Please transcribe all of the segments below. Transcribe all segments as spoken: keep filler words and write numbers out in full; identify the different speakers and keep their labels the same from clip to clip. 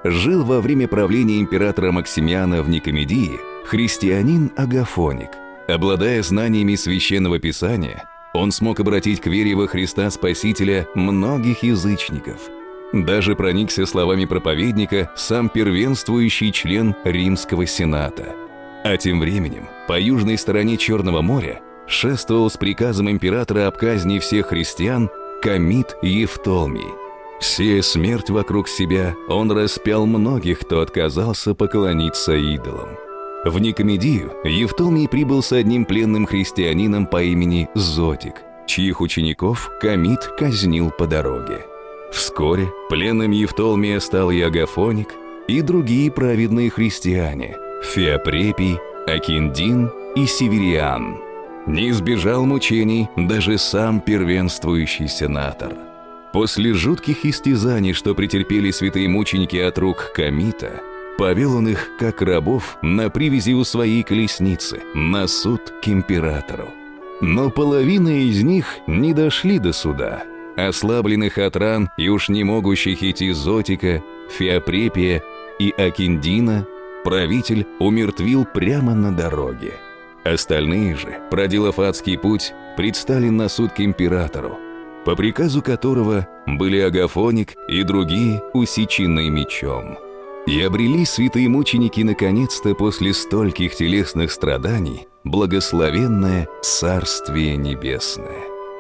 Speaker 1: жил во время правления императора Максимиана в Никомедии христианин Агафоник. Обладая знаниями Священного Писания, он смог обратить к вере во Христа Спасителя многих язычников. Даже проникся словами проповедника сам первенствующий член Римского Сената. А тем временем по южной стороне Черного моря шествовал с приказом императора об казни всех христиан Комит Евтолмий. Сея смерть вокруг себя, он распял многих, кто отказался поклониться идолам. В Никомедию Евтолмий прибыл с одним пленным христианином по имени Зотик, чьих учеников Комит казнил по дороге. Вскоре пленным Евтолмия стал и Агафоник, и другие праведные христиане – Феопрепий, Акиндин и Севериан. Не избежал мучений даже сам первенствующий сенатор. После жутких истязаний, что претерпели святые мученики от рук Комита, повел он их, как рабов, на привязи у своей колесницы, на суд к императору. Но половина из них не дошли до суда. Ослабленных от ран и уж не могущих идти Зотика, Феопрепия и Акиндина правитель умертвил прямо на дороге. Остальные же, проделав адский путь, предстали на суд к императору, по приказу которого были Агафоник и другие усечены мечом. И обрели святые мученики наконец-то после стольких телесных страданий благословенное Царствие Небесное.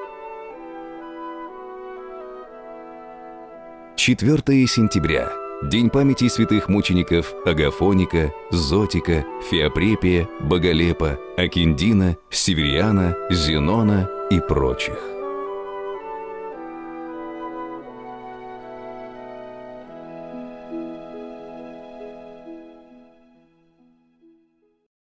Speaker 1: четвёртое сентября. День памяти святых мучеников Агафоника, Зотика, Феопрепия, Боголепа, Акиндина, Севериана, Зенона и прочих.